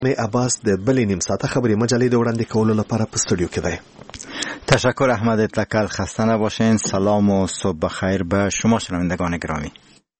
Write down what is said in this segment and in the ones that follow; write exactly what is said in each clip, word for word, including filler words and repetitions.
عباس د بلې نیم ساعته خبري مجلې د وړاندې کولو لپاره په استودیو کې دی. تشکر احمد اتکل. خسته نباشین. سلام و صبح بخیر به شما شنوندگان گرامی.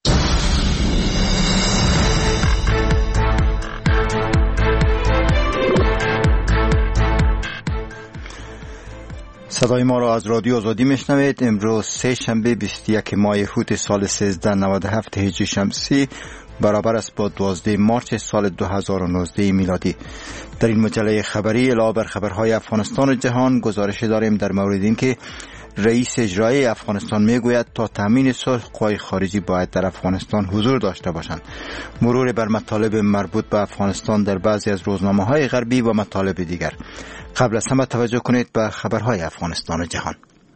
صدای ما را از رادیو آزادی میشنوید. امروز سه شنبه بیست و یک ماه هوت سال سیزده نود و هفت هجری شمسی برابر است با دوازده مارس سال دو هزار و نوزده میلادی. در این مجله خبری علاوه بر خبرهای افغانستان و جهان گزارش داریم در مورد اینکه رئیس اجرایی افغانستان میگوید تا تامین صلح قوای خارجی باید در افغانستان حضور داشته باشند. مرور بر مطالب مربوط به افغانستان در بعضی از روزنامه‌های غربی و مطالب دیگر. قبل از همه توجه کنید به خبرهای افغانستان و جهان.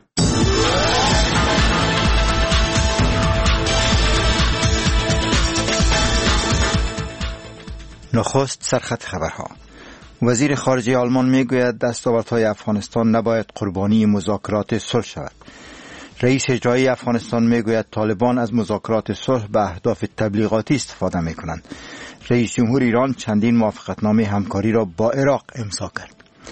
نخست سرخط خبرها. وزیر خارجه آلمان میگوید دستاوردهای افغانستان نباید قربانی مذاکرات صلح شود. رئیس اجرایی افغانستان میگوید طالبان از مذاکرات صلح به اهداف تبلیغاتی استفاده میکنند. رئیس جمهور ایران چندین موافقتنامه همکاری را با عراق امضا کرد.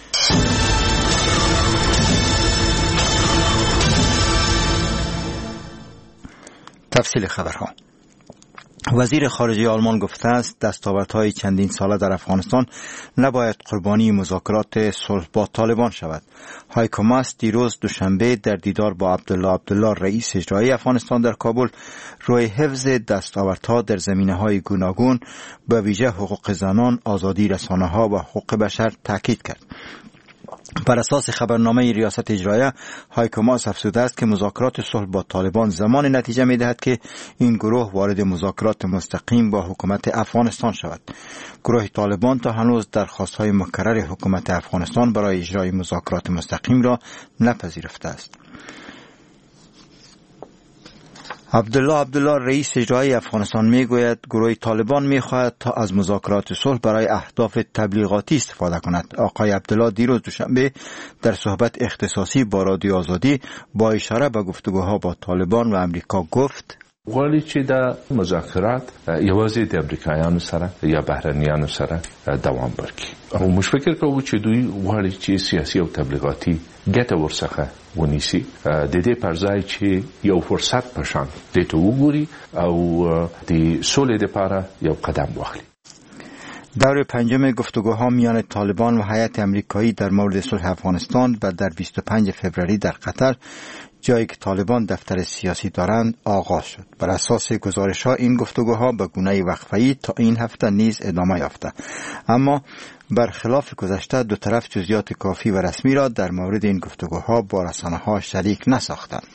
تفصیل خبرها. وزیر خارجه آلمان گفته است دستاوردهای چندین ساله در افغانستان نباید قربانی مذاکرات صلح با طالبان شود. هایکو ماس دیروز دوشنبه در دیدار با عبدالله عبدالله رئیس اجرایی افغانستان در کابل روی حفظ دستاوردها در زمینه‌های گوناگون به ویژه حقوق زنان، آزادی رسانه‌ها و حقوق بشر تاکید کرد. بر اساس خبرنامه ریاست اجرایه، هایکو ماس افزوده است که مذاکرات صلح با طالبان زمان نتیجه می‌دهد که این گروه وارد مذاکرات مستقیم با حکومت افغانستان شود. گروه طالبان تا هنوز درخواست‌های مکرر حکومت افغانستان برای اجرای مذاکرات مستقیم را نپذیرفته است. عبدالله عبدالله رئیس اجرایی افغانستان میگوید گروه طالبان میخواهد تا از مذاکرات صلح برای اهداف تبلیغاتی استفاده کند. آقای عبدالله دیروز دوشنبه در صحبت اختصاصی با رادیو آزادی با اشاره به گفتگوها با طالبان و امریکا گفت غواړي چې د مذاکرات یوازې د امریکایانو سره یا بهرنیانو سره دوام ورکړي او موږ فکر کوو چې دوی غواړي چې سیاسي او تبلیغاتي ګټه ورڅخه ونیسي د دې پر ځای چې یو فرصت په شان دې ته وګوري او د سولې لپاره یو قدم واخلي. دور پنجم گفتگوها میان طالبان و هیئت امریکایی در مورد صلح افغانستان و در بیست و پنج فوریه در قطر، جایی که طالبان دفتر سیاسی دارند، آغاز شد. بر اساس گزارش‌ها این گفتگوها به گونه وقفه‌ای تا این هفته نیز ادامه یافته، اما برخلاف گذشته دو طرف جزئیات کافی و رسمی را در مورد این گفتگوها با رسانه‌ها شریک نساختند.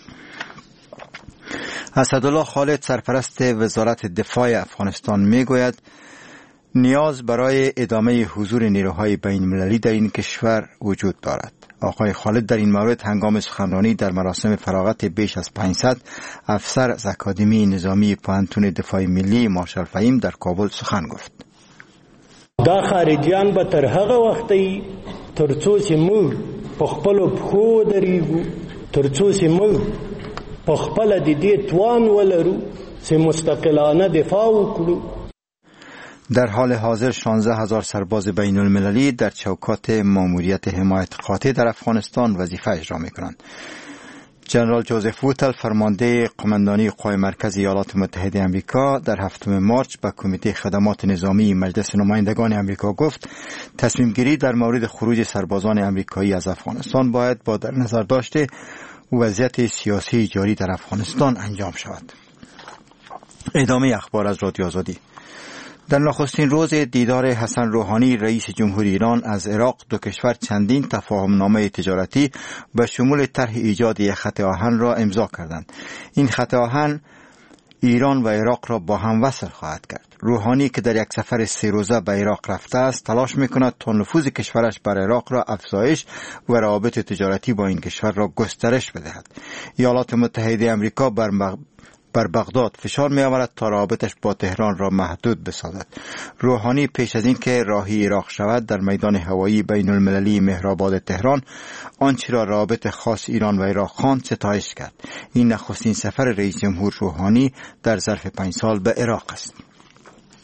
اسدالله خالد سرپرست وزارت دفاع افغانستان میگوید نیاز برای ادامه حضور نیروهای بین‌المللی در این کشور وجود دارد. آقای خالد در این مورد هنگام سخنرانی در مراسم فراغت بیش از پانصد افسر از اکادمی نظامی پوهنتون دفاع ملی مارشال فهیم در کابل سخن گفت. دا خارجیان به تر هغه وختي ترڅو چې موږ په خپل پخو درېږو، ترڅو چې موږ په خپل د دې توان ولرو چې مستقلانه دفاع وکړو. در حال حاضر شانزده هزار سرباز بین المللی در چوکات ماموریت حمایت قاطع در افغانستان وظیفه اجرا می‌کنند. جنرال جوزف ووتل فرمانده قماندانی قوای مرکزی ایالات متحده آمریکا در هفتم مارس به کمیته خدمات نظامی مجلس نمایندگان آمریکا گفت تصمیم گیری در مورد خروج سربازان آمریکایی از افغانستان باید با در نظر داشته وضعیت سیاسی جاری در افغانستان انجام شود. ادامه اخبار از رادیو آزادی. در نخستین روز دیدار حسن روحانی رئیس جمهوری ایران از عراق، دو کشور چندین تفاهمنامه تجارتی به شمول طرح ایجاد یک خط آهن را امضا کردند. این خط آهن ایران و عراق را با هم وصل خواهد کرد. روحانی که در یک سفر سه روزه به عراق رفته است تلاش میکند تا نفوذ کشورش بر عراق را افزایش و روابط تجارتی با این کشور را گسترش بدهد. ایالات متحده آمریکا بر مغ... بر بغداد فشار می آورد تا روابطش با تهران را محدود بسازد. روحانی پیش از این که راهی عراق شود در میدان هوایی بین المللی مهرآباد تهران آنچه را روابط خاص ایران و عراق خواند ستایش کرد. این نخستین سفر رئیس جمهور روحانی در ظرف پنج سال به عراق است.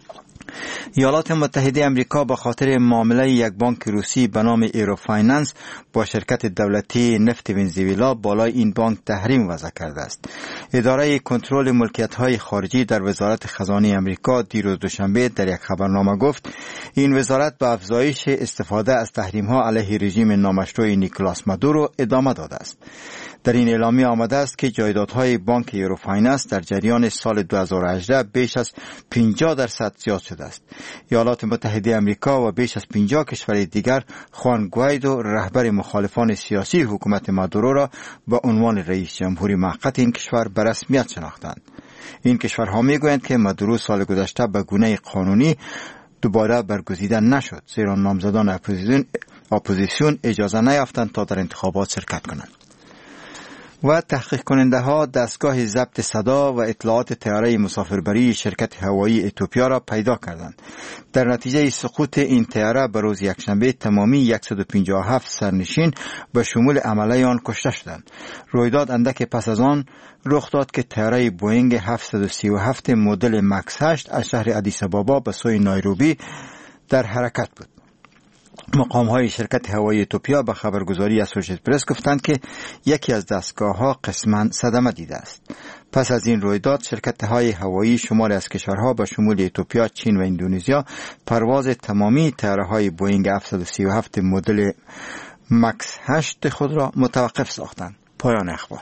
ایالات متحده آمریکا به خاطر معامله یک بانک روسی به نام ایرو فایننس با شرکت دولتی نفت ونزوئلا بالای این بانک تحریم وضع کرده است. اداره کنترل ملکیت‌های خارجی در وزارت خزانه آمریکا دیروز دوشنبه در یک خبرنامه گفت این وزارت به افزایش استفاده از تحریم‌ها علیه رژیم نامشروع نیکولاس مادورو ادامه داده است. در این اعلامیه آمده است که جایدادهای بانک ایرو فایننس در جریان سال دو هزار و هجده بیش از پنجاه درصد زیاد شده است. ایالات متحده آمریکا و بیش از پنجاه کشور دیگر خوان گوایدو رهبر مخالفان سیاسی حکومت مادورو را به عنوان رئیس جمهوری موقت این کشور به رسمیت شناختند. این کشورها میگویند که مادورو سال گذشته به گونه قانونی دوباره برگزیده نشد، زیرا نامزدان اپوزیسیون اپوزیسیون اجازه نیافتند تا در انتخابات شرکت کنند. و تحقیق کننده ها دستگاه ضبط صدا و اطلاعات طیاره مسافربری شرکت هوایی اتوپیا را پیدا کردند. در نتیجه سقوط این طیاره به روز یکشنبه تمامی صد و پنجاه و هفت سرنشین به شمول عمله آن کشته شدند. رویداد اندک پس از آن رخ داد که طیاره بوئینگ هفتصد و سی و هفت مدل مکس هشت از شهر آدیس آبابا به سوی نایروبی در حرکت بود. مقام های شرکت هوایی اتوپیا به خبرگزاری اسوشیتد پرس گفتند که یکی از دستگاه ها قسماً صدمه دیده است. پس از این رویداد شرکت های هوایی شماری از کشورها به شمول اتوپیا، چین و اندونزیا پرواز تمامی طیاره های بوئینگ هفتصد و سی و هفت مدل مکس هشت خود را متوقف ساختند. پایان اخبار.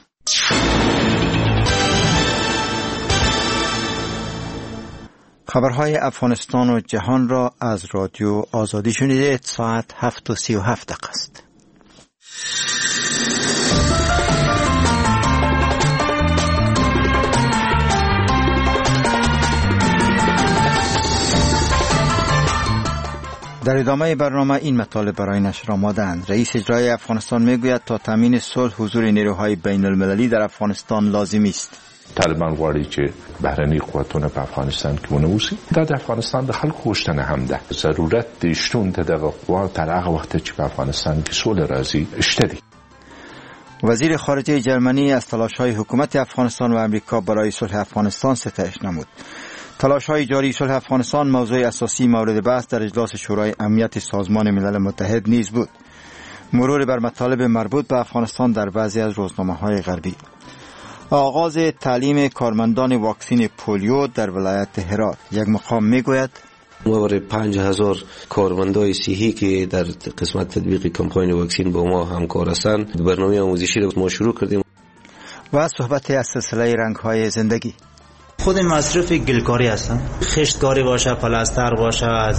خبرهای افغانستان و جهان را از رادیو آزادی شنیدید. ساعت هفت و سی و هفت دقیقه است. در ادامه برنامه این مطالب برای نشر آماده‌اند. رئیس اجرایی افغانستان میگوید تا تامین صلح حضور نیروهای بین المللی در افغانستان لازمی است. طالبان غواړي چې بهرني قوتونه په افغانستان کې ونوسي. دا د افغانستان د خلکو غوښتنه هم ده. ضرورت د شتون ته دغه قوا تر هغه وخت چې په افغانستان کې سوله راځي شته دي. وزیر خارجه جرمنی از تلاش‌های حکومت افغانستان و آمریکا برای صلح افغانستان ستایش نمود. تلاش‌های جاری صلح افغانستان موضوع اساسی مورد بحث در اجلاس شورای امنیت سازمان ملل متحد نیز بود. مرور بر مطالب مربوط به افغانستان در بعضی از روزنامه‌های غربی. آغاز تعلیم کارمندان واکسین پولیو در ولایت هرات. یک مقام میگوید ما پنج هزار کارمندای صحی که در قسمت تطبیق کمپاین واکسین با ما همکار هستند برنامه آموزشی را ما شروع کردیم. و صحبت از سلسله رنگ‌های زندگی. خود مصرف گلکاری هستم، خشتکاری باشه، پلاستر باشه.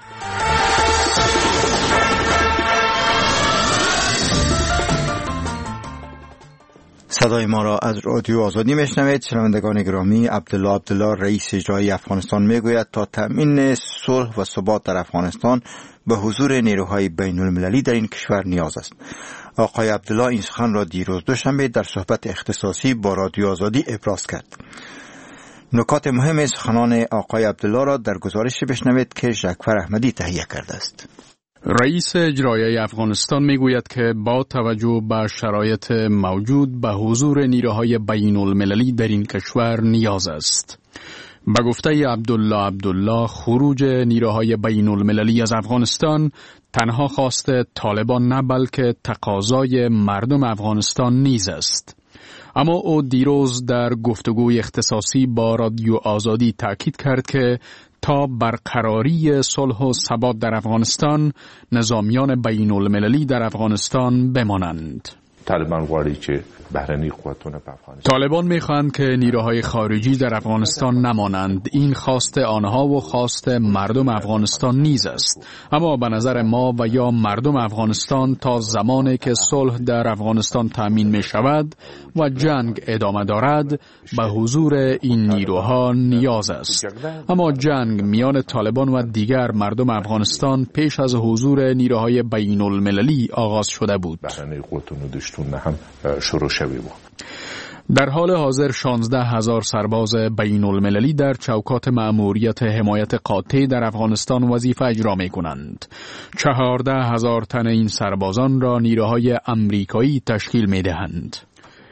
صدای ما را از رادیو آزادی میشنوید. شنوندگان گرامی، عبدالله عبدالله رئیس اجرایی افغانستان میگوید تا تامین صلح و ثبات در افغانستان به حضور نیروهای بین المللی در این کشور نیاز است. آقای عبدالله این سخن را دیروز دوشنبه در صحبت اختصاصی با رادیو آزادی ابراز کرد. نکات مهم سخنان آقای عبدالله را در گزارش بشنوید که ژکفر احمدی تهیه کرده است. رئیس اجرایی افغانستان میگوید که با توجه به شرایط موجود به حضور نیروهای بین المللی در این کشور نیاز است. به گفته عبدالله عبدالله خروج نیروهای بین المللی از افغانستان تنها خواست طالبان نه بلکه تقاضای مردم افغانستان نیز است. اما او دیروز در گفتگوی اختصاصی با رادیو آزادی تاکید کرد که تا برقراری صلح و ثبات در افغانستان نظامیان بین المللی در افغانستان بمانند. طالبان غواړي چې بهرني قوتونه په افغانستان طالبان میخواهند که نیروهای خارجی در افغانستان نمانند. این خواست آنها و خواست مردم افغانستان نیز است. اما به نظر ما و یا مردم افغانستان تا زمانی که صلح در افغانستان تامین می شود و جنگ ادامه دارد به حضور این نیروها نیاز است. اما جنگ میان طالبان و دیگر مردم افغانستان پیش از حضور نیروهای بین المللی آغاز شده بود. بهرني قوتونه دشتون هم شروع شوی بود. در حال حاضر شانزده هزار سرباز بین المللی در چوکات مأموریت حمایت قاطع در افغانستان وظیفه اجرا می کنند. چهارده هزار تن این سربازان را نیروهای امریکایی تشکیل می دهند.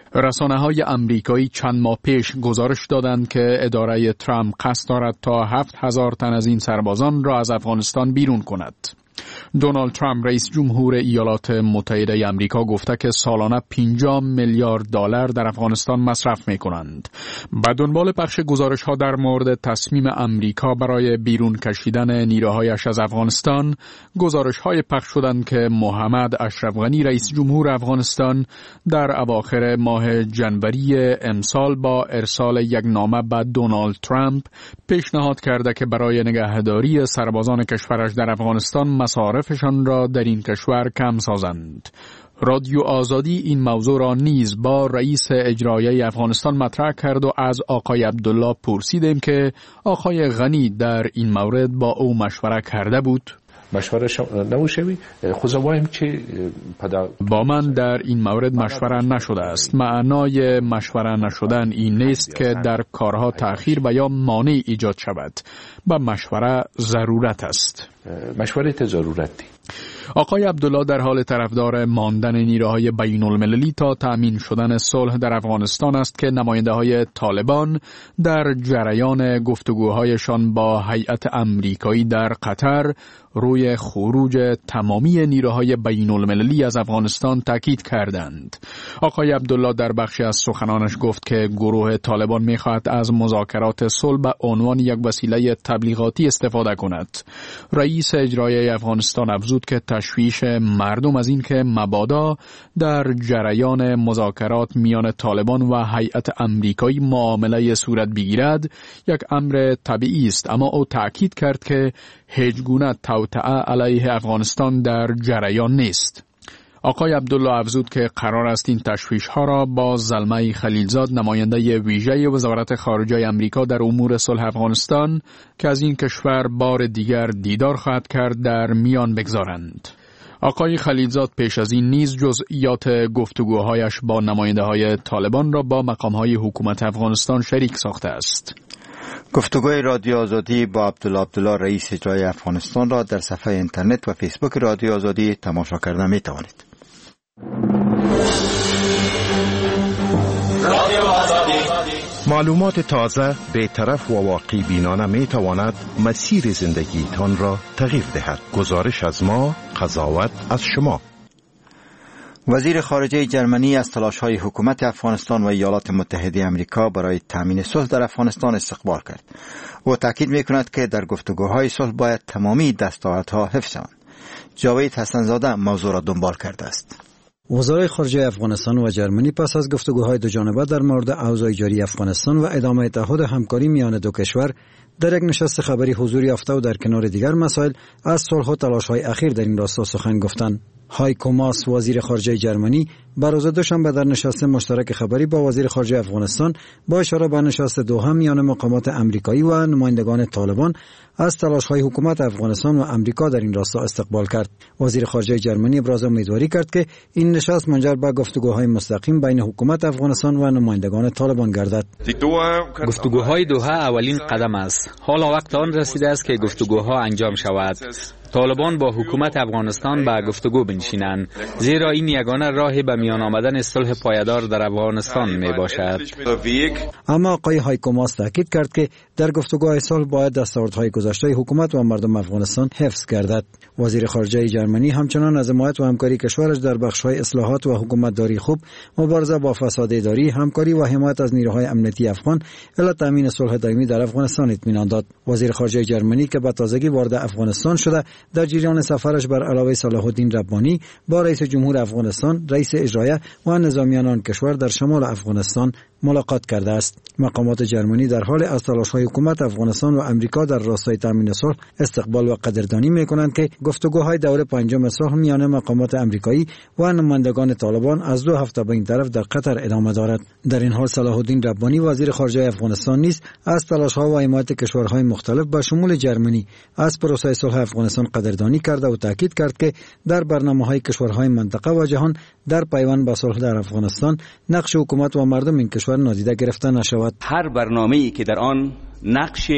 رسانه‌های آمریکایی چند ماه پیش گزارش دادند که اداره ترامپ قصد دارد تا هفت هزار تن از این سربازان را از افغانستان بیرون کند. دونالد ترامپ رئیس جمهور ایالات متحده آمریکا گفته که سالانه پنجاه میلیارد دلار در افغانستان مصرف می کنند. به دنبال پخش گزارش ها در مورد تصمیم آمریکا برای بیرون کشیدن نیروهایش از افغانستان، گزارش های پخش شدند که محمد اشرف غنی رئیس جمهور افغانستان در اواخر ماه جنوری امسال با ارسال یک نامه به دونالد ترامپ پیشنهاد کرده که برای نگهداری سربازان کشورش در افغانستان مصارفشان را در این کشور کم سازند. رادیو آزادی این موضوع را نیز با رئیس اجرایی افغانستان مطرح کرد و از آقای عبدالله پرسیدیم که آقای غنی در این مورد با او مشوره کرده بود. مشوره نموشوی خوزوایم که با من در این مورد مشوره نشده است. معنای مشوره نشدن این نیست که در کارها تأخیر و یا مانع ایجاد شود. با مشوره ضرورت است. مشوره ضرورتی. آقای عبدالله در حال طرفدار ماندن نیروهای بین المللی تا تأمین شدن صلح در افغانستان است که نماینده های طالبان در جریان گفتگوهایشان با هیئت امریکایی در قطر روی خروج تمامی نیروهای بین المللی از افغانستان تاکید کردند. آقای عبدالله در بخشی از سخنانش گفت که گروه طالبان می‌خواهد از مذاکرات صلح به عنوان یک وسیله تبلیغاتی استفاده کند. رئیس اجرایی افغانستان افزود که تشویش مردم از این که مبادا در جریان مذاکرات میان طالبان و هیئت امریکایی معامله صورت بگیرد یک امر طبیعی است، اما او تأکید کرد که هیچ گونه توطئه علیه افغانستان در جریان نیست. آقای عبدالله افزود که قرار است این تشویش‌ها را با زلمه خلیلزاد نماینده ویژه وزارت خارجه آمریکا در امور صلح افغانستان که از این کشور بار دیگر دیدار خواهد کرد در میان بگذارند. آقای خلیلزاد پیش از این نیز جزئیات گفتگوهایش با نماینده‌های طالبان را با مقام‌های حکومت افغانستان شریک ساخته است. گفتگوی رادیو آزادی با عبدالله عبدالله رئیس اجرایی افغانستان را در صفحه اینترنت و فیسبوک رادیو آزادی تماشا کردن می توانید. معلومات تازه، بی‌طرف و واقعی بینانه می تواند مسیر زندگی تان را تغییر دهد. گزارش از ما، قضاوت از شما. وزیر خارجه جرمنی از تلاش‌های حکومت افغانستان و ایالات متحده آمریکا برای تامین صلح در افغانستان استقبال کرد. او تاکید می‌کند که در گفتگوهای صلح باید تمامی دستاوردها حفظ شوند. جاوید حسن‌زاده موضوع را دنبال کرده است. وزرای خارجه افغانستان و جرمنی پس از گفتگوهای دو جانبه در مورد اوضاع جاری افغانستان و ادامه تعهد همکاری میان دو کشور در یک نشست خبری حضور یافته و در کنار دیگر مسائل از صلح و تلاش‌های اخیر در این راستا سخن گفتند. هایکو ماس وزیر خارجه جرمنی بر روز دوشنبه در نشست مشترک خبری با وزیر خارجه افغانستان با اشاره به نشست دوحه میان مقامات امریکایی و نمایندگان طالبان از تلاش‌های حکومت افغانستان و امریکا در این راستا استقبال کرد. وزیر خارجه جرمنی ابراز امیدواری کرد که این نشست منجر به گفتگوهای مستقیم بین حکومت افغانستان و نمایندگان طالبان گردد. گفتگوهای دوحه اولین قدم است. حالا وقت آن رسیده است که گفتگوها انجام شود. طالبان با حکومت افغانستان به گفتگو بنشینند، زیرا این یگانه راه به میان آمدن صلح پایدار در افغانستان می باشد. اما آقای هایکو ماس تاکید کرد که در گفتگوهای صلح باید دستاوردهای گذشته حکومت و مردم افغانستان حفظ گردد. وزیر خارجه جرمنی همچنان از حمایت و همکاری کشورش در بخش‌های اصلاحات و حکومتداری خوب، مبارزه با فساد اداری، همکاری و حمایت از نیروهای امنیتی افغان الی تامین صلح دائمی در افغانستان اطمینان داد. وزیر خارجه جرمنی که به تازگی وارد افغانستان شده در جریان سفرش بر علاوه صلاح الدین ربانی با رئیس جمهور افغانستان، رئیس اجرایی و نظامیان آن کشور در شمال افغانستان ملاقات کرده است. مقامات جرمنی در حال از تلاش‌های حکومت افغانستان و امریکا در راستای تامین صلح استقبال و قدردانی می‌کنند که گفتگوهای دور پنجم صلح میان مقامات امریکایی و نمایندگان طالبان از دو هفته به این طرف در قطر ادامه دارد. در این حال صلاح الدین ربانی وزیر خارجه افغانستان نیز از تلاش‌ها و حمایت کشورهای مختلف به شمول جرمنی از پروسه صلح افغانستان قدردانی کرده و تاکید کرد که در برنامه‌های کشورهای منطقه و جهان در پیوند به صلح در افغانستان نقش حکومت و مردم این کشور نادیده گرفته نشود. هر برنامه‌ای که در آن نقش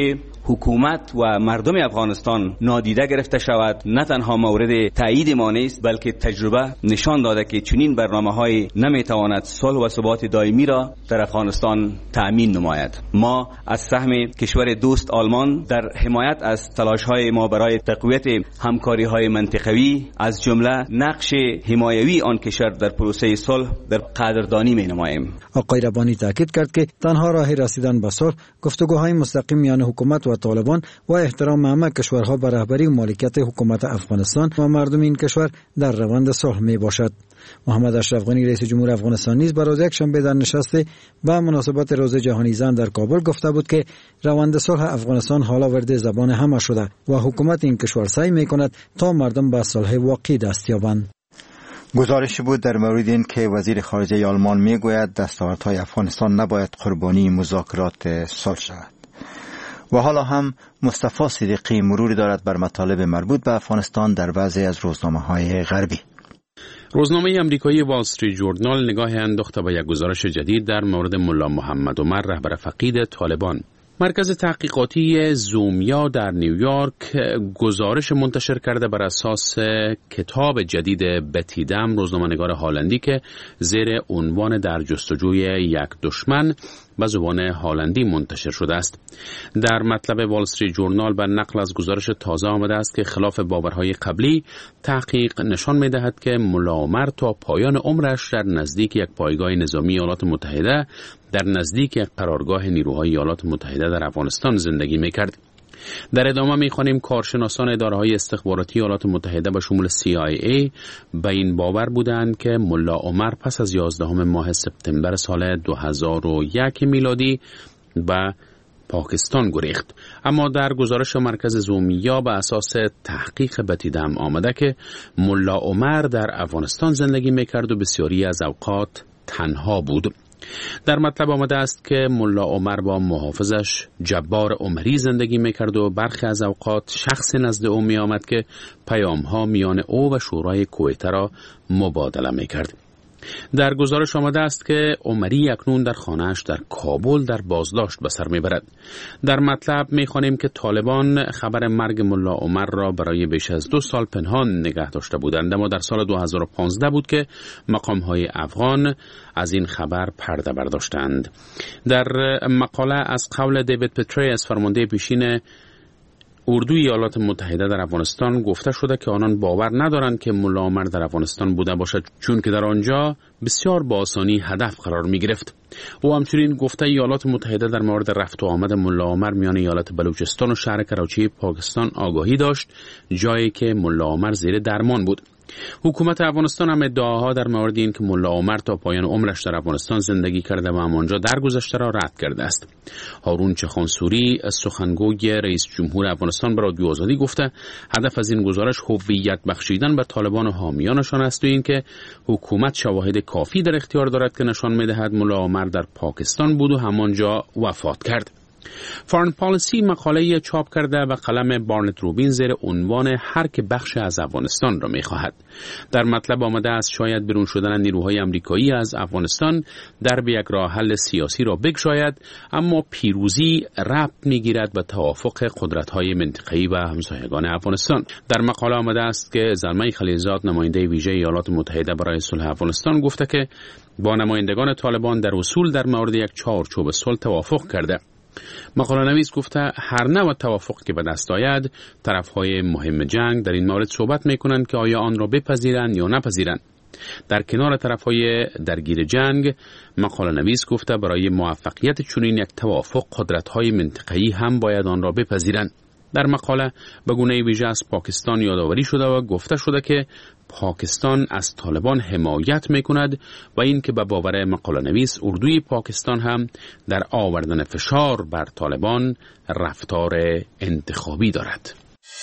حکومت و مردم افغانستان نادیده گرفته شود نه تنها مورد تایید ما نیست، بلکه تجربه نشان داده که چنین برنامه‌های نمیتواند صلح و ثبات دائمی را در افغانستان تأمین نماید. ما از سهم کشور دوست آلمان در حمایت از تلاش‌های ما برای تقویت همکاری‌های منطقوی از جمله نقش حمایوی آن کشور در پروسه صلح در قدردانی می‌نماییم. آقای ربانی تاکید کرد که تنها راه رسیدن به صلح گفتگوهای مستقیم میان حکومت و طالبان و احترام همه کشورها به رهبری و مالکیت حکومت افغانستان و مردم این کشور در روند صلح می باشد. محمد اشرف غنی رئیس جمهور افغانستان نیز برای یک شنبه در نشست به مناسبت روز جهانی زن در کابل گفته بود که روند صلح افغانستان حالا ورد زبان همه شده و حکومت این کشور سعی می کند تا مردم به صلح واقعی دست یابند. گزارش بود در مورد این که وزیر خارجه آلمان می گوید دستاوردهای افغانستان نباید قربانی مذاکرات صلح شود. و حالا هم مصطفی صدیقی مروری دارد بر مطالب مربوط به افغانستان در بعضی از روزنامه‌های غربی. روزنامه امریکایی وال استریت ژورنال نگاه انداخته به یک گزارش جدید در مورد ملا محمد عمر رهبر فقید طالبان. مرکز تحقیقاتی زومیا در نیویورک گزارش منتشر کرده بر اساس کتاب جدید بتی دم، روزنامه‌نگار هالندی که زیر عنوان در جستجوی یک دشمن به زبان هالندی منتشر شده است. در مطلب وال استریت ژورنال بر نقل از گزارش تازه آمده است که خلاف باورهای قبلی تحقیق نشان می‌دهد که ملا عمر تا پایان عمرش در نزدیک یک پایگاه نظامی ایالات متحده در نزدیک قرارگاه نیروهای ایالات متحده در افغانستان زندگی می‌کرد. در ادامه می‌خوانیم کارشناسان اداره‌های استخباراتی ایالات متحده به شمول سی آی ای به این باور بودند که ملا عمر پس از یازدهم ماه سپتامبر سال دو هزار و یک میلادی به پاکستان گریخت. اما در گزارش مرکز زومیا به اساس تحقیق بتی دم آمده که ملا عمر در افغانستان زندگی می‌کرد و بسیاری از اوقات تنها بود. در مطلب آمده است که ملا عمر با محافظش جبار عمری زندگی میکرد و برخی از اوقات شخص نزد او می آمد که پیامها میان او و شورای کویته را مبادله میکرد. در گزارش آمده است که عمری اکنون در خانه‌اش در کابل در بازداشت به سر میبرد. در مطلب میخوانیم که طالبان خبر مرگ ملا عمر را برای بیش از دو سال پنهان نگه داشته بودند، اما در سال دو هزار و پانزده بود که مقام‌های افغان از این خبر پرده برداشتند. در مقاله از قول دیوید پتریس فرمانده پیشین اردوی ایالات متحده در افغانستان گفته شده که آنان باور ندارند که ملا عمر در افغانستان بوده باشد، چون که در آنجا بسیار با آسانی هدف قرار می گرفت. او همچنین گفته ایالات متحده در مورد رفت و آمد ملا عمر میان ایالت بلوچستان و شهر کراچی پاکستان آگاهی داشت، جایی که ملا عمر زیر درمان بود. حکومت افغانستان هم ادعاها در مورد این که ملا عمر تا پایان عمرش در افغانستان زندگی کرده و همانجا درگذشته را رد کرده است. هارون چخانسوری سخنگوی رئیس جمهور افغانستان به رادیو آزادی گفته هدف از این گزارش هویت بخشیدن به طالبان و حامیانشان است و این که حکومت شواهد کافی در اختیار دارد که نشان می‌دهد ملا عمر در پاکستان بود و همانجا وفات کرد. فارن پالیسی مقاله چاپ کرده و قلم بارنت روبین زیر عنوان هر که بخش از افغانستان را می‌خواهد. در مطلب آمده است شاید بیرون شدن نیروهای آمریکایی از افغانستان در به یک راه حل سیاسی را بگشاید، اما پیروزی ربط می‌گیرد به توافق قدرت‌های منطقه‌ای و همسایگان افغانستان. در مقاله آمده است که زلمه خلیلزاد نماینده ویژه ایالات متحده برای صلح افغانستان گفته که با نمایندگان طالبان در اصول در مورد یک چارچوب صلح توافق کرده. مقاله نویس گفته هر نوع توافق که به دست آید طرفهای مهم جنگ در این مورد صحبت میکنند که آیا آن را بپذیرند یا نپذیرند. در کنار طرفهای درگیر جنگ مقاله نویس گفته برای موفقیت چنین یک توافق قدرت‌های منطقه‌ای هم باید آن را بپذیرند. در مقاله به گونه ویژه از پاکستان یادآوری شده و گفته شده که پاکستان از طالبان حمایت میکند و این که به باور مقاله نویس اردوی پاکستان هم در آوردن فشار بر طالبان رفتار انتخابی دارد.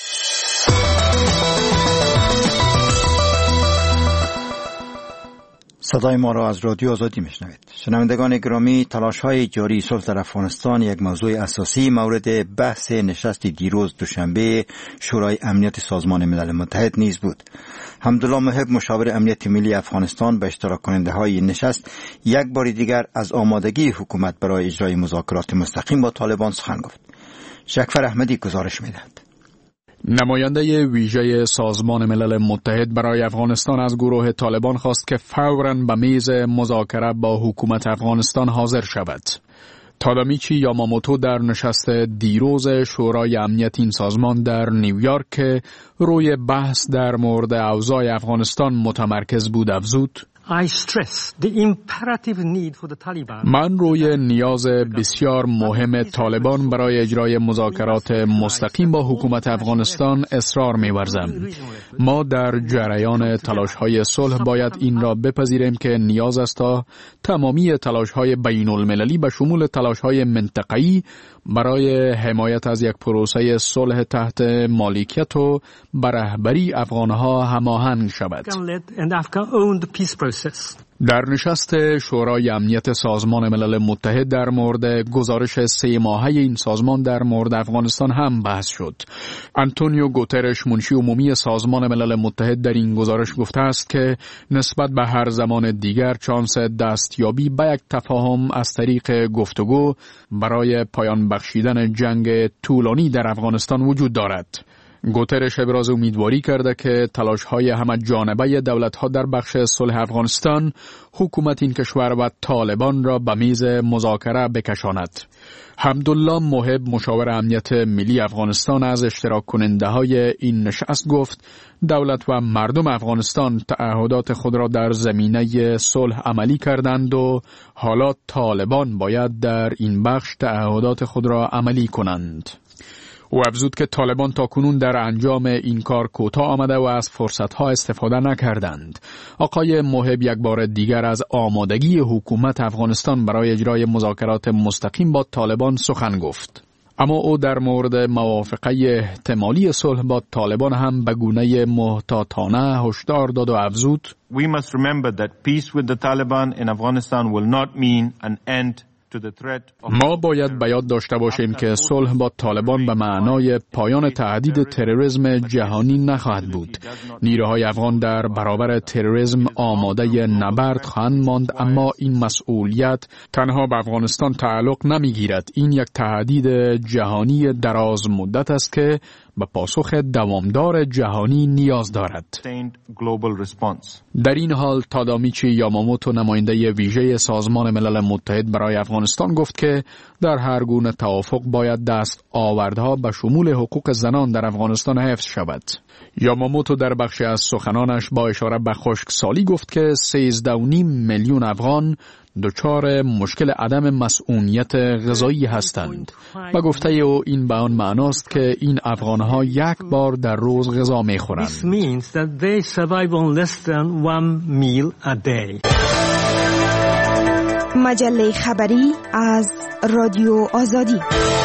صدای ما را از رادیو آزادی میشنوید. شنوندگان گرامی، تلاش‌های جاری صلح در افغانستان یک موضوع اساسی مورد بحث نشست دیروز دوشنبه شورای امنیت سازمان ملل متحد نیز بود. حمدالله محب مشاور امنیت ملی افغانستان به اشتراک کننده های نشست یک بار دیگر از آمادگی حکومت برای اجرای مذاکرات مستقیم با طالبان سخن گفت. شکفر احمدی گزارش می‌دهد. نماینده ویژه سازمان ملل متحد برای افغانستان از گروه طالبان خواست که فوراً به میز مذاکره با حکومت افغانستان حاضر شود. تادامیچی یاماموتو در نشست دیروز شورای امنیت این سازمان در نیویورک که روی بحث در مورد اوضاع افغانستان متمرکز بود افزود: من روی نیاز بسیار مهم طالبان برای اجرای مذاکرات مستقیم با حکومت افغانستان اصرار می‌ورزم. ما در جریان تلاش‌های صلح باید این را بپذیریم که نیاز است تا تمامی تلاش‌های بین‌المللی به شمول تلاش‌های منطقه‌ای برای حمایت از یک پروسه صلح تحت مالکیت و به رهبری افغان‌ها هماهنگ شود. در نشست شورای امنیت سازمان ملل متحد در مورد گزارش سه ماهه این سازمان در مورد افغانستان هم بحث شد. آنتونیو گوترش منشی عمومی سازمان ملل متحد در این گزارش گفته است که نسبت به هر زمان دیگر چانس دستیابی به یک تفاهم از طریق گفتگو برای پایان بخشیدن جنگ طولانی در افغانستان وجود دارد. گوترش ابراز امیدواری کرده که تلاش‌های همه جانبه دولت‌ها در بخش صلح افغانستان حکومت این کشور و طالبان را به میز مذاکره بکشاند. حمدالله محب مشاور امنیت ملی افغانستان از اشتراک کننده های این نشست گفت دولت و مردم افغانستان تعهدات خود را در زمینه صلح عملی کردند و حالا طالبان باید در این بخش تعهدات خود را عملی کنند. او افزود که طالبان تاکنون در انجام این کار کوتاه آمده و از فرصتها استفاده نکردند. آقای محب یک بار دیگر از آمادگی حکومت افغانستان برای اجرای مذاکرات مستقیم با طالبان سخن گفت. اما او در مورد موافقه احتمالی صلح با طالبان هم به گونه محتاطانه هشدار داد و افزود: We must remember that peace with the Taliban in Afghanistan will not mean an end. ما باید به یاد داشته باشیم که صلح با طالبان به معنای پایان تهدید تروریسم جهانی نخواهد بود. نیروهای افغان در برابر تروریسم آماده نبرد خواهند ماند، اما این مسئولیت تنها به افغانستان تعلق نمیگیرد. این یک تهدید جهانی دراز مدت است که به پاسخ دوامدار جهانی نیاز دارد. در این حال تادامیچی یاماموتو نماینده ویژه سازمان ملل متحد برای افغانستان گفت که در هر گونه توافق باید دست آوردها به شمول حقوق زنان در افغانستان حفظ شود. یاماموتو در بخشی از سخنانش با اشاره به خشکسالی گفت که سیزده و نیم میلیون افغان دچار مشکل عدم مسئولیت غذایی هستند. و گفته او این به آن معناست که این افغانها یک بار در روز غذا میخورند. مجله خبری از رادیو آزادی.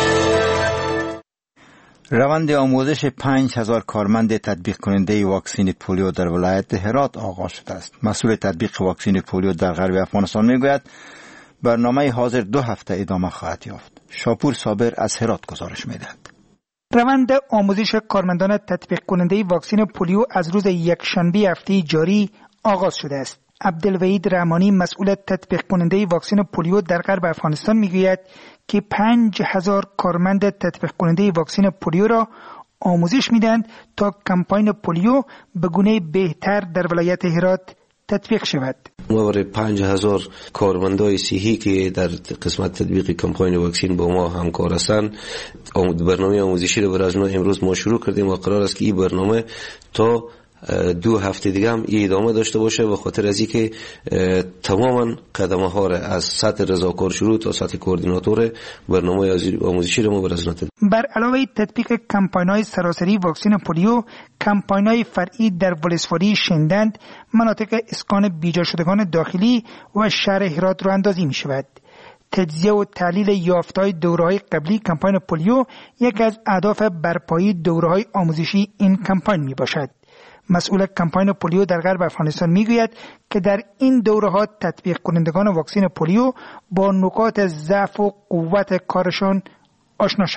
روند آموزش پنج هزار کارمند تطبیق کننده واکسن پولیو در ولایت هرات آغاز شده است. مسئول تطبیق واکسن پولیو در غرب افغانستان میگوید برنامه حاضر دو هفته ادامه خواهد یافت. شاپور صابر از هرات گزارش میدهد. روند آموزش کارمندان تطبیق کننده واکسن پولیو از روز یکشنبه هفته جاری آغاز شده است. عبدالوحید رحمانی مسئول تطبیق کننده واکسن پولیو در غرب افغانستان میگوید که پنج هزار کارمند تطبیق کننده واکسن پولیو را آموزش میدند تا کمپاین پولیو به گونه بهتر در ولایت هرات تطبیق شود. ما برای پنج هزار کارمندای صحی که در قسمت تطبیق کمپاین واکسن با ما همکار هستند برنامه آموزشی را برای از امروز ما شروع کردیم و قرار است که این برنامه تا دو هفته دیگه هم این ادامه داشته باشه و خاطر از اینکه تماما قدمه ها را از سطح رضاکار شروع تا سطح کوردیناتور برنامه آموزشی را ما برسانیم. بر علاوه تطبیق کمپاین‌های سراسری واکسن پولیو، کمپاین‌های فرعی در ولسوالی شندند، مناطق اسکان بیجا شدگان داخلی و شهر هرات را اندازی می شود. تجزیه و تحلیل یافته‌های دوره‌های قبلی کمپاین پولیو یک از اهداف برپایی دوره‌های آموزشی این کمپاین می باشد. مسئول کمپاین پولیو در غرب افغانستان میگوید که در این دوره‌ها تطبیق کنندگان واکسن پولیو با نکات ضعف و قوت کارشان آشنا شوند.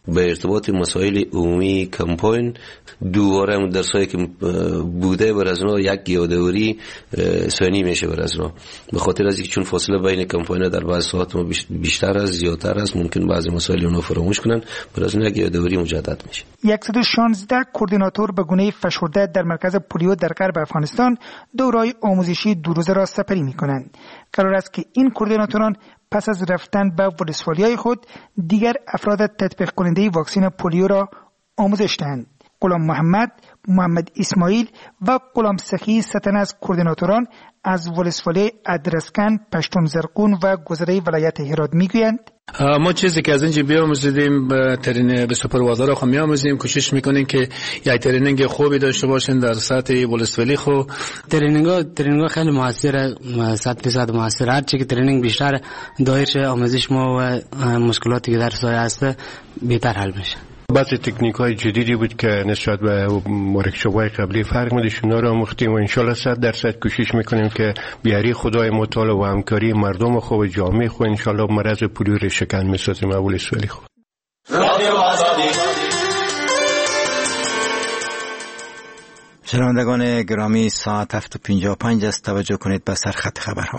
به ارتباط مسائل عمومی کمپاین دوباره درسایی که بوده بر از اونا یک یادآوری ثانی میشه بر از اونا، به خاطر از اینکه چون فاصله بین کمپاین در بعض ساعات ما بیشتر است زیادتر است، ممکن بعضی مسائل اونا فراموش کنن، بر از اون یک یادآوری مجدد میشه. صد و شانزده کوردیناتور به گونه فشرده در مرکز پولیو در غرب افغانستان دورای آموزشی دو روزه را سپری میکنند. قرار است که این کوردیناتوران پس از رفتن به ولسوالی‌های خود دیگر افراد تطبیق کننده واکسن پولیو را آموزش دهند. غلام محمد، محمد اسماعیل و غلام سخی ستن از کوردیناتوران از ولسوالی ادرسکن، پشتون زرقون و گذره ولایت هرات میگویند ما چیزی که از اینجا بیاموزیدیم به ترین به سوپروایزر خو میاموزیم، کوشش میکنیم که یک ترینینگ خوبی داشته باشن در سطح ولسوالی خو. ترینینگ ترینینگ خیلی موثره، صد درصد موثره. هر چی که ترینینگ بیشتر دایر آموزش ما و مشکلاتی که در سایه هست بهتر حل میشه. بعضی تکنیک های جدیدی بود که نسبت به ورکشاپ‌های قبلی فرق می‌داشت، اونا رو آموختیم و انشالله صد درصد کوشش میکنیم که بیاری خدای متعال و همکاری مردم خو و جامعه خو انشالله مرض پولیو رو شکن میسازیم اول سوالی خو. شنوندگان گرامی، ساعت هفت و پنجاه و پنج است. توجه کنید به سرخط خبرها.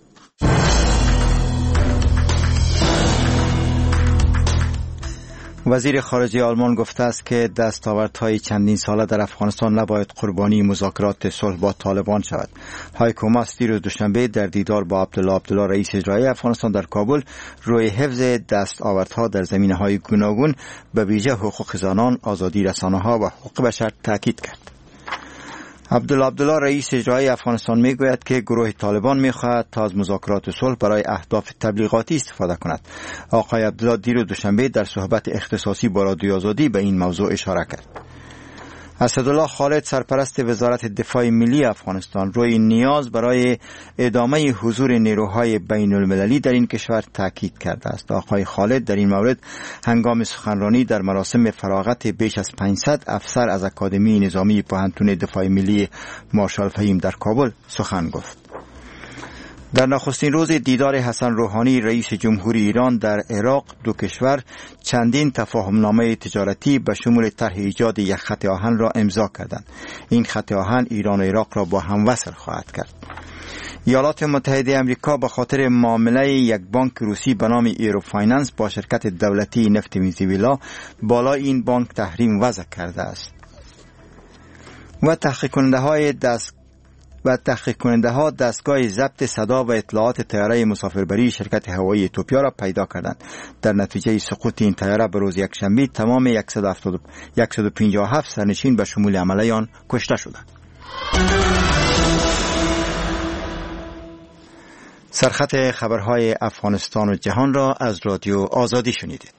وزیر خارجه آلمان گفته است که دستاوردهای چندین ساله در افغانستان نباید قربانی مذاکرات صلح با طالبان شود. هایکو ماس دیروز دوشنبه در دیدار با عبدالله عبدالله رئیس اجرایی افغانستان در کابل روی حفظ دستاوردها در زمینه‌های گوناگون به ویژه حقوق زنان، آزادی رسانه‌ها و حقوق بشر تاکید کرد. عبدالله عبدالله رئیس اجرایی افغانستان میگوید که گروه طالبان میخواهد تا از مذاکرات صلح برای اهداف تبلیغاتی استفاده کند. آقای عبدالله دیروز دوشنبه در صحبت اختصاصی با رادیو آزادی به این موضوع اشاره کرد. اسدالله خالد سرپرست وزارت دفاع ملی افغانستان روی نیاز برای ادامه حضور نیروهای بین المللی در این کشور تاکید کرده است. آقای خالد در این مورد هنگام سخنرانی در مراسم فراغت بیش از پانصد افسر از اکادمی نظامی پوهنتون دفاع ملی مارشال فهیم در کابل سخن گفت. در نخستین روز دیدار حسن روحانی رئیس جمهوری ایران در عراق، دو کشور چندین تفاهمنامه تجارتی به شمول طرح ایجاد یک خط آهن را امضا کردند. این خط آهن ایران و عراق را با هم وصل خواهد کرد. ایالات متحده آمریکا به خاطر معامله یک بانک روسی به نام ایرو فایننس با شرکت دولتی نفت وینزوئلا بالای این بانک تحریم وضع کرده است. و تحقیق کننده های دست و تحقیق کننده ها دستگاه ضبط صدا و اطلاعات طیاره مسافربری شرکت هوایی اتوپیا را پیدا کردند. در نتیجه سقوط این طیاره به روز یکشنبه تمام صد و پنجاه و هفت سرنشین به شمول عمله آن کشته شدند. سرخط خبرهای افغانستان و جهان را از رادیو آزادی شنیدید.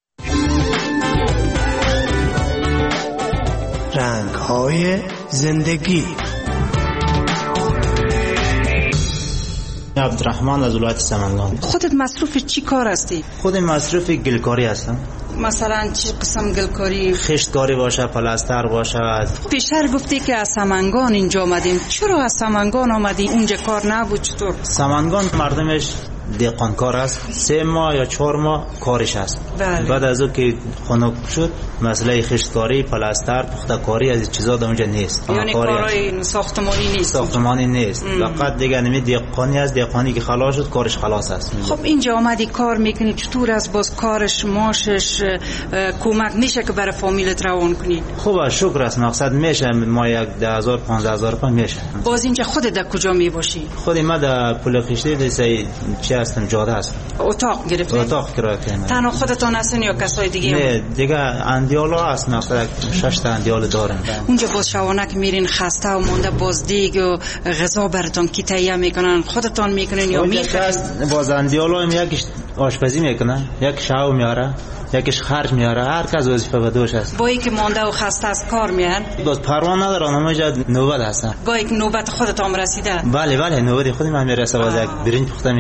رنگ‌های زندگی. عبدالرحمن از ولایت سمنگان. خودت مصروف چی کار هستی؟ خود مصروف گلکاری هستم. مثلا چی قسم گلکاری؟ خشتکاری باشه، پلاستر باشه. پیشتر گفتی که از سمنگان اینجا آمدیم. چرا از سمنگان آمدی؟ اونجا کار نبود چطور؟ سمنگان مردمش دهقانکار است، سه ماه یا چهار ماه کارش است. بله. بعد از اون که خنک شد مسئله خشتکاری، پلاستر، پخته‌کاری از چیزا در اونجا نیست. یعنی کارای ساختمانی نیست. ساختمانی نیست. فقط دیگه نمی دهقانی است، دهقانی که خلاص شد کارش خلاص است. خب اینجا آمدی کار میکنی، چطور از باز کارش ماشش کمک میشه که برای فامیلت روان کنی؟ خوبه، شکر است، مقصد میشه، ما یک ده هزار پانزده هزار پا میشه. باز اینجا خودت در کجا میباشی؟ خودی ما در پل خشتی دیسه چه هستم، جاده هستم. اتاق گرفتی؟ اتاق کرایه کردم. تنها خودتون هستین یا کسای دیگه؟ نه دیگه اندیالا هست، مثلا شش تا اندیال دارم. اونجا باز شوانه که میرین خسته و مونده باز دیگ و غذا براتون کی تهیه میکنن؟ خودتون میکنین یا میخرین؟ باز اندیالا هم یکیش آشپزی میکنه، یک شاو میاره، یکیش خرج میاره، هر کس وظیفه به دوش است. با اینکه مونده و خسته از کار میان باز پروانه ندارن، اونجا نوبت هستن. با اینکه نوبت خودتون رسیده؟ بله بله نوبت خودم هم میرسه، باز یک برنج پخته میکنیم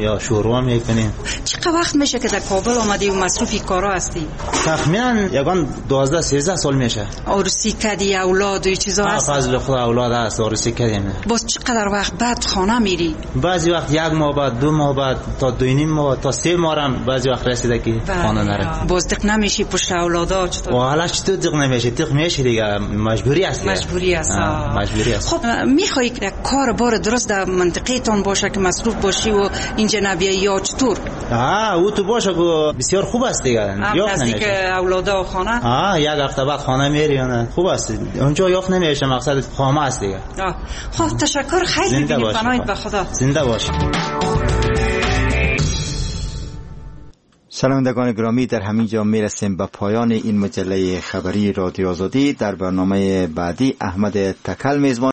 یا شوروا میکنیم. چقدر وقت میشه که در کابل آمدی و مصروف کارا هستی؟ تقریبا یگان دوازده سیزده سال میشه. عروسی کردی، اولاد و چیزا هست؟ فضل خدا اولاد هست، عروسی کردیم. باز چقدر وقت بعد خانه میری؟ بعضی وقت یک ماه بعد، دو ماه بعد، تا دو نیم ماه، تا سه ماه هم بعضی وقت رسیده که خانه نره. باز دق نمیشی پشت اولادا چطور؟ و حالا چطور دق نمیشه؟ دق میشه دیگه، مجبوری است. مجبوری است. مجبوری است. خب میخوای که کار بار درست در منطقه تان باشه که مصروف باشی و اینجا نبیای یا چطور؟ آه او تو باشه که بسیار خوب است دیگه. یافت نمیشه. اولادا و خانه؟ آه یک هفته بعد خانه میری یا نه؟ خوب است. اونجا یافت نمیشه، مقصد خامه است دیگه. خب تشکر، خیلی ببینیم پناهت به خدا. زنده باش. شنوندگان گرامی، در همین جا میرسیم به پایان این مجله خبری رادیو آزادی. در برنامه بعدی احمد تکل میزبان